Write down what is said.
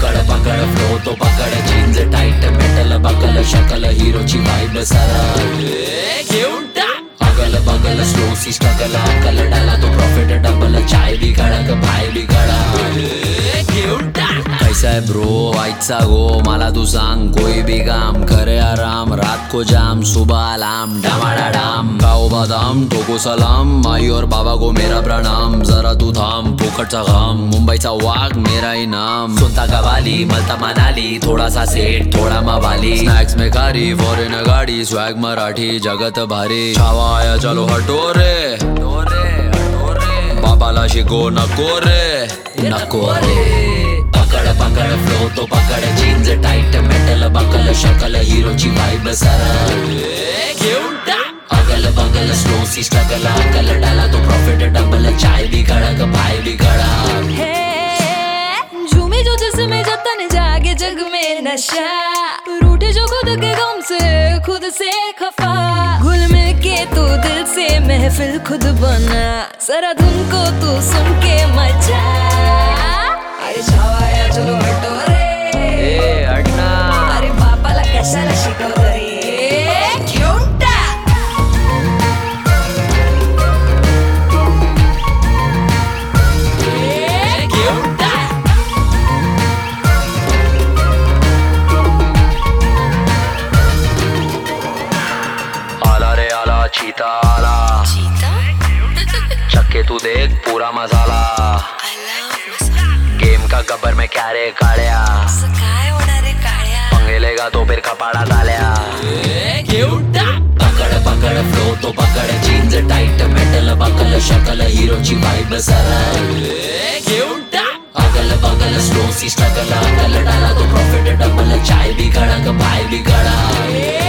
पकड़ पकड़ फ्लो तो पकड़ जीन्स टाइट मेटल बकल शकल हिरोची वाइब सरळ घेऊन टाक अगल बगल स्लो सी स्ट्रगल अकल डाला तो प्रॉफिट डबल चाय भी कडक भाई भी कडक घेऊन टाक कैसा है ब्रो आजचा गो मला तू सांग कोई भी काम करे आराम रात को जाम सुबह अलार्म डमाडाडाम खाओ बादाम ठोको सलाम माई और बाबा को मेरा प्रणाम जरा तू थांब फुकटचा घाम मुंबईचा वाघ मेरा इनाम सुनता कवाली मलता मनाली थोड़ा सा सेट थोड़ा मवाली स्नैक्स में खारी फॉरेन गाड़ी स्वैग मराठी जगत भारी छावा आया चलो हटो रे बाबाला शिको नको रे पकड़ पकड़ फ्लो तो पकड़ जीन्स टाइट मेटल बकल शकल हिरोची वाइब सरळ घेऊन टाक अगल बगल स्लो सी स्ट्रगल अकल डाला तो प्रॉफिट डबल चाय भी कडक भाई भी कडक झूमे जो जिसमें जब तन जागे जग में नशा रूठे जो खुद के गम से खुद से खफा घुल मिल के तू दिल से महफिल खुद बना जरा धुन को तू सुन के मचा अरे छावाया चलो हटो रे हटना अरे बापाला कशाला शिकवतो रे घेऊन टाक घेऊन टाक आला रे आला चीता आला चक्के तू देख पूरा मसाला गेम का गब्बर में क्या रे काळ्या काय होणार रे काळ्या पंगे लेगा तो फिर कपाड़ात आल्या घेऊन टाक पकड़ पकड़ फ्लो तो पकड़ जीन्स टाइट मेटल बकल शकल हिरोची वाइब सरळ घेऊन टाक अगल बगल स्लो सी स्ट्रगल अकल डाला तो प्रॉफिट डबल चाय भी कडक भाई भी कडक